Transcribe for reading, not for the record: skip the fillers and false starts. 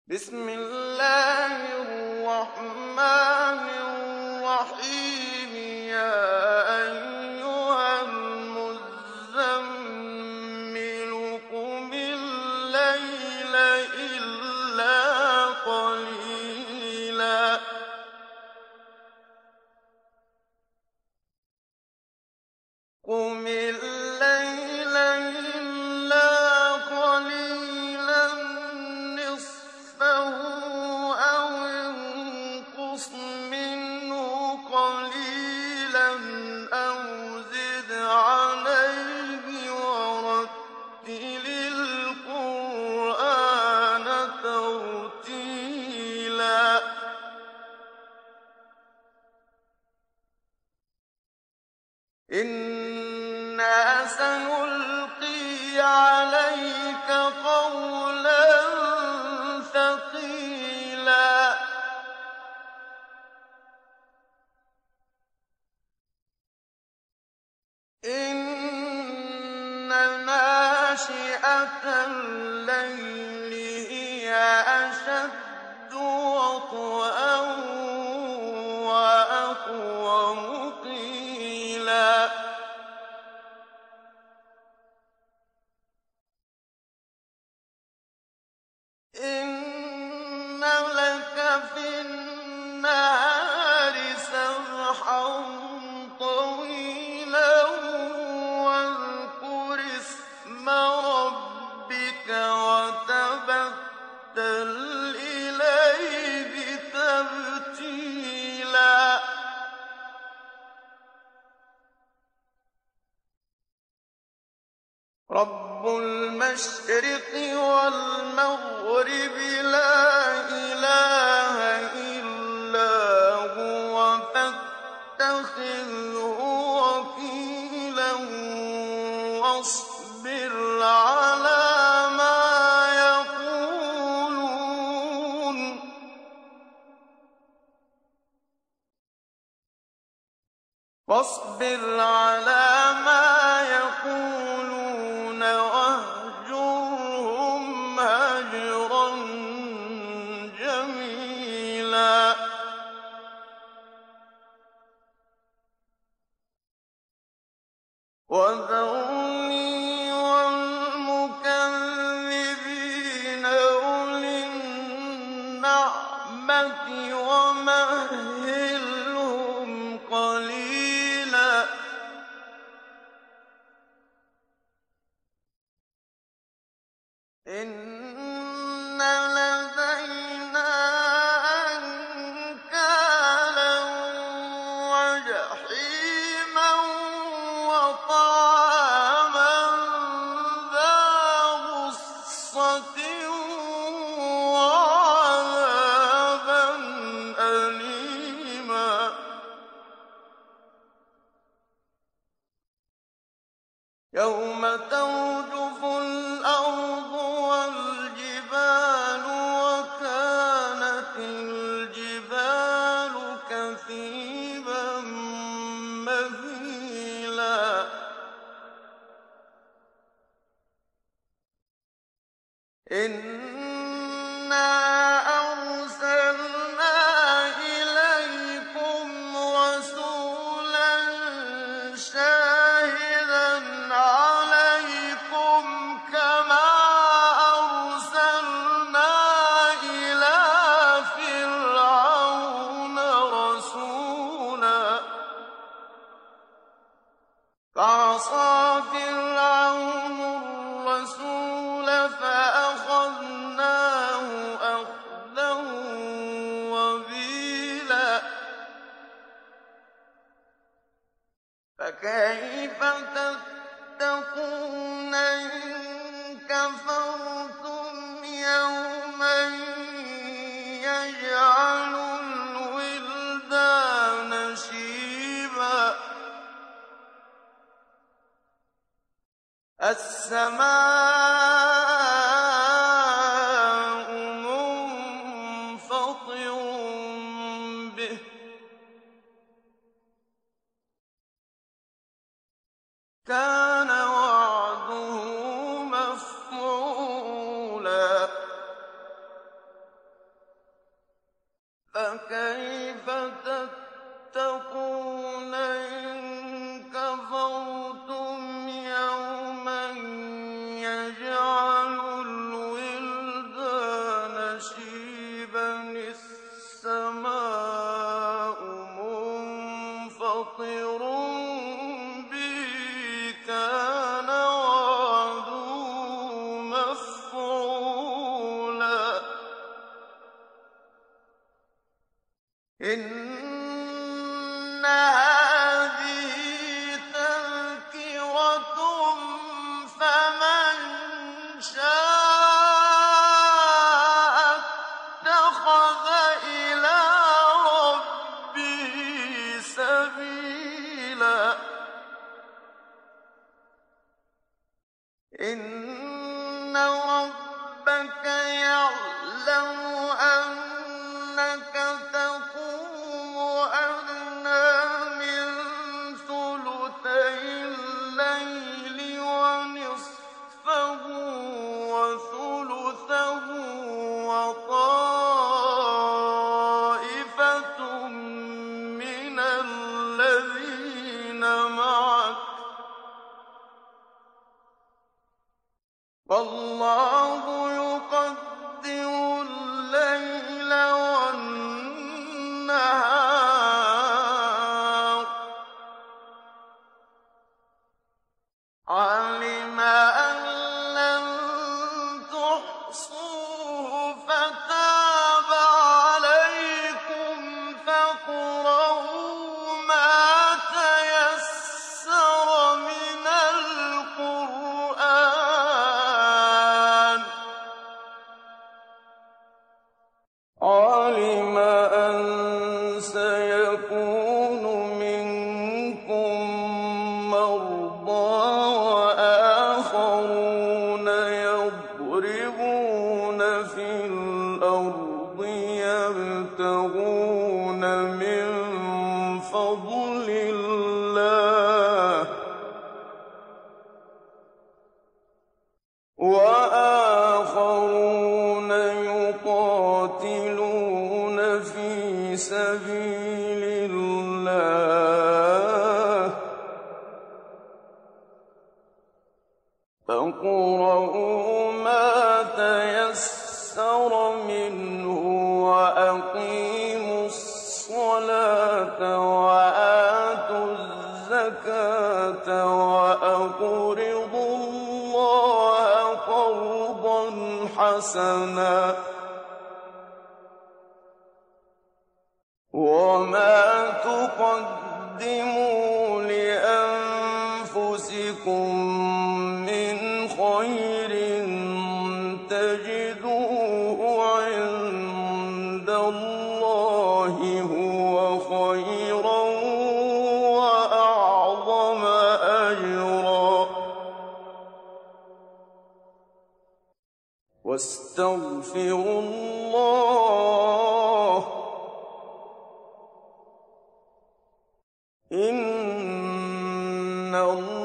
بسم الله الرحمن الرحيم يا أيها المزمل قم الليل إلا قليلا قم الليل إلا قليلا نصفه أو انقص منه قليلا أو زد عليه ورتل القرآن ترتيلا إنا سنلقي عليك قولا ثقيلا إن ناشئة الليل هي أشد وطئا وأقوم قيلا إن لك في النهار سبحا طويلا واذكر اسم ربك وتبتل إليه تبتيلا رب المشرق والمغرب لا إله إلا هو فاتخذه وكيلا واصبر على ما يقولون واهجرهم هجرا جميلا وذرني والمكذبين أولي النعمة ومهلهم قليلا إن لدينا أنكالا وجحيما وطعاما ذا غصة وعذابا أليما يوم ترجف الأرض والجبال وكانت الجبال كثيبا مهيلا إنا أرسلنا إليكم رسولا شاهدا عليكم كما أرسلنا إلى فرعون رسولا فعصى فرعون الرسول فأخذناه أخذا وبيلا فكيف تتقون إن كفرتم يوما يجعل الولدان شيبا السماء منفطر به كان وعده مفعولا فكيف تتقون إن كفرتم يوما يجعل الولدان شيبا السماء منفطر به كان وعده مفعولا إن هذه تذكرة فمن شاء اتخذ إلى ربه سبيلا إن ربك يعلم أنك تقوم أدنى من ثلثي الليل ونصفه وثلثه وطائفة من الذين معك والله يقدر الليل والنهار علم أن لن تحصوه فتاب عليكم فاقرؤوا ما تيسر من القرآن علم أن سيكون منكم مرضى وآخرون يضربون في الأرض يبتغون من فضل الله وآخرون يقاتلون في سبيل الله فاقرؤوا ما تيسر منه وأقيموا الصلاة وآتوا الزكاة وأقرضوا الله قرضا حسنا وما تقدموا لأنفسكم من خير تجدوه عند الله هو خيرا وأعظم أجرا واستغفروا الله إن الله